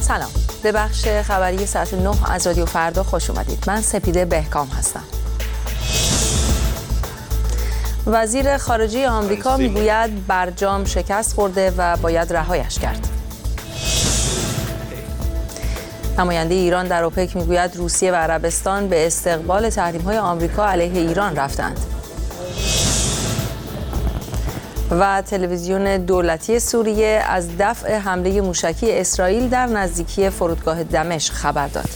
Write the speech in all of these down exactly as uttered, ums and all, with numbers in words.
سلام، به بخش خبری ساعت نه از رادیو فردا خوش اومدید. من سپیده بهکام هستم. وزیر خارجه آمریکا میگوید برجام شکست خورده و باید رهایش کرد. نماینده ایران در اوپک میگوید روسیه و عربستان به استقبال تحریم‌های آمریکا علیه ایران رفتند. و تلویزیون دولتی سوریه از دفع حمله موشکی اسرائیل در نزدیکی فرودگاه دمشق خبر داد.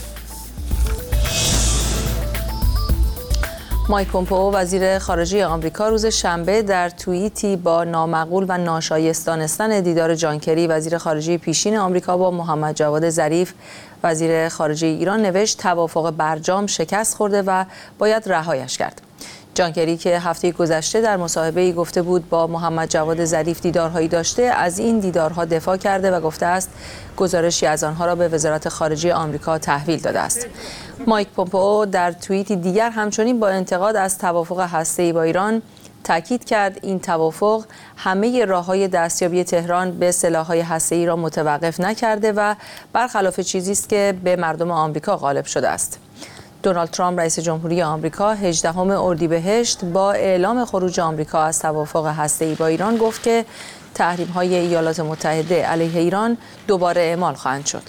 مایک پومپئو وزیر خارجه آمریکا روز شنبه در توییتی با نامعقول و ناشایست دانستن دیدار جان کری وزیر خارجه پیشین آمریکا با محمد جواد ظریف وزیر خارجه ایران نوشت توافق برجام شکست خورده و باید رهایش کرد. جان کری که هفته گذشته در مصاحبه‌ای گفته بود با محمد جواد ظریف دیدارهایی داشته، از این دیدارها دفاع کرده و گفته است گزارشی از آنها را به وزارت خارجه آمریکا تحویل داده است. مایک پومپئو در توییتی دیگر همچنین با انتقاد از توافق هسته‌ای با ایران تاکید کرد این توافق همه راه‌های دستیابی تهران به سلاح‌های هسته‌ای را متوقف نکرده و برخلاف چیزی است که به مردم آمریکا غالب شده است. دونالد ترامپ رئیس جمهوری آمریکا هجدهم اردیبهشت با اعلام خروج آمریکا از توافق هسته‌ای با ایران گفت که تحریم‌های ایالات متحده علیه ایران دوباره اعمال خواهند شد.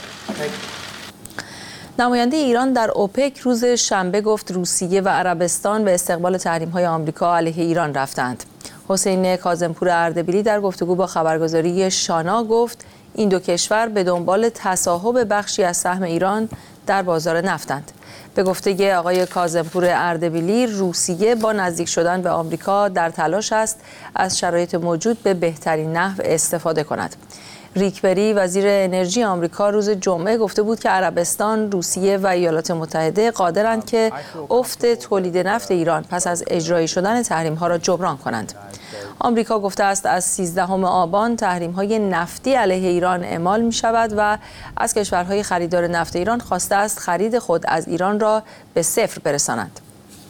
نماینده ایران در اوپک روز شنبه گفت روسیه و عربستان به استقبال تحریم‌های آمریکا علیه ایران رفتند. حسین کاظمپور اردبیلی در گفتگو با خبرگزاری شانا گفت این دو کشور به دنبال تصاحب بخشی از سهم ایران در بازار نفتند. به گفته آقای کاظمپور اردبیلی، روسیه با نزدیک شدن به آمریکا در تلاش است از شرایط موجود به بهترین نحو استفاده کند. ریک پری وزیر انرژی آمریکا روز جمعه گفته بود که عربستان، روسیه و ایالات متحده قادرند که افت تولید نفت ایران پس از اجرایی شدن تحریم‌ها را جبران کنند. آمریکا گفته است از سیزدهم آبان تحریم‌های نفتی علیه ایران اعمال می‌شود و از کشورهای خریدار نفت ایران خواسته است خرید خود از ایران را به صفر برسانند.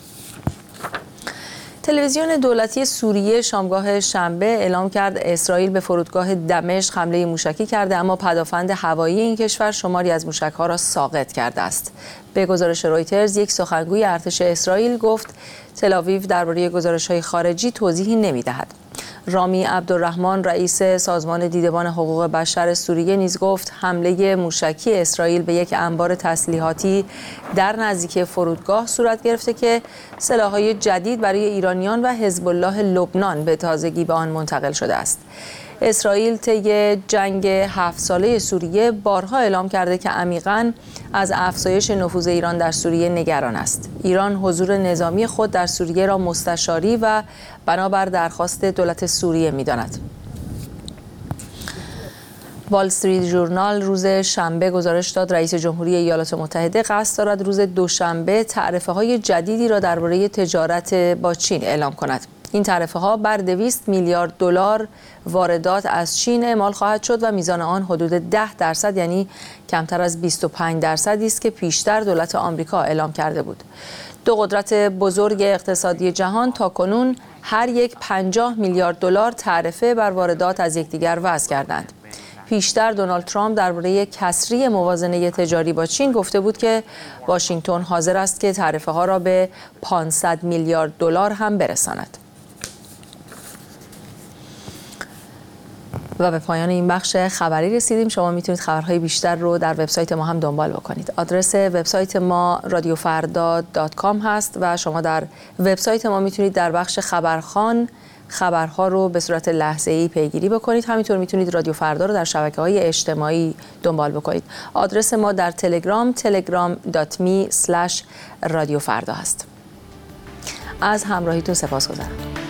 تلویزیون دولتی سوریه شامگاه شنبه اعلام کرد اسرائیل به فرودگاه دمشق حمله موشکی کرده، اما پدافند هوایی این کشور شماری از موشک‌ها را ساقط کرده است. به گزارش رویترز، یک سخنگوی ارتش اسرائیل گفت تل‌آویو درباره گزارش‌های خارجی توضیحی نمی‌دهد. رامی عبدالرحمن رئیس سازمان دیدبان حقوق بشر سوریه نیز گفت حمله موشکی اسرائیل به یک انبار تسلیحاتی در نزدیکی فرودگاه صورت گرفته که سلاح‌های جدید برای ایرانیان و حزب الله لبنان به تازگی به آن منتقل شده است. اسرائیل طی جنگ هفت ساله سوریه بارها اعلام کرده که عمیقاً از افزایش نفوذ ایران در سوریه نگران است. ایران حضور نظامی خود در سوریه را مستشاری و بنابر درخواست دولت سوریه می‌داند. وال استریت ژورنال روز شنبه گزارش داد رئیس جمهوری ایالات متحده قصد دارد روز دوشنبه تعرفه‌های جدیدی را درباره تجارت با چین اعلام کند. این تعرفه‌ها بر دویست میلیارد دلار واردات از چین اعمال خواهد شد و میزان آن حدود ده درصد یعنی کمتر از بیست و پنج درصدی است که پیشتر دولت آمریکا اعلام کرده بود. دو قدرت بزرگ اقتصادی جهان تاکنون هر یک پنجاه میلیارد دلار تعرفه بر واردات از یکدیگر وضع کردند. پیشتر دونالد ترامپ درباره کسری موازنه تجاری با چین گفته بود که واشنگتن حاضر است که تعرفه‌ها را به پانصد میلیارد دلار هم برساند. و به پایان این بخش خبری رسیدیم. شما میتونید خبرهای بیشتر رو در وبسایت ما هم دنبال بکنید. آدرس وبسایت ما رادیو فردا دات کام هست و شما در وبسایت ما میتونید در بخش خبرخوان خبرها رو به صورت لحظه‌ای پیگیری بکنید. همینطور میتونید رادیو فردا رو در شبکه‌های اجتماعی دنبال بکنید. آدرس ما در تلگرام تلگرام دات می اسلش رادیو فردا هست. از همراهیتون سپاسگزارم.